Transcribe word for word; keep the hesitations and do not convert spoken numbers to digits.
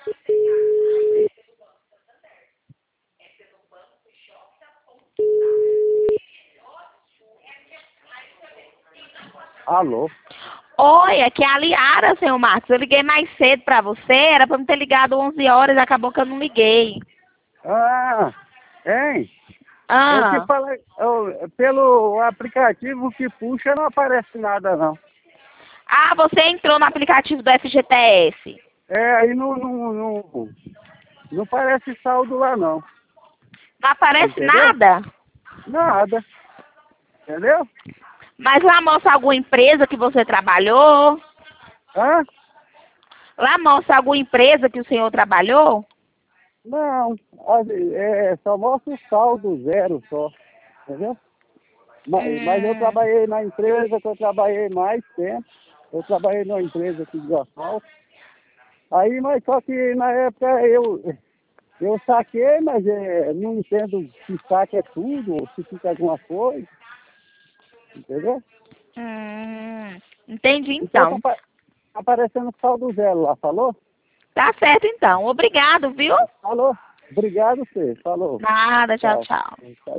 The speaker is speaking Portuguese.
Alô? Oi, aqui é a Liara, senhor Marcos. Eu liguei mais cedo pra você, era pra me ter ligado onze horas, acabou que eu não liguei. Ah, hein? Eu te Ah, falei, eu- pelo aplicativo que puxa não aparece nada não. ah, você entrou no aplicativo do F G T S. É, aí não, não, não, não parece saldo lá não. Não aparece Entendeu? nada? Nada. Entendeu? Mas lá mostra alguma empresa que você trabalhou? Hã? Lá mostra alguma empresa que o senhor trabalhou? Não, as- é, só mostra o saldo zero só. Entendeu? Mas, mas eu Hum, trabalhei na empresa que eu trabalhei mais tempo. Eu trabalhei numa empresa aqui de asfalto. Aí, mas só que na época eu, eu saquei, mas é, não entendo se saque é tudo, ou se fica alguma coisa, entendeu? hum, entendi Então tá, então. apa- aparecendo saldo zero lá, falou? Tá certo então. Obrigado, viu? Falou. Obrigado, você. Falou. Nada, tchau, Tchau. tchau. Tchau.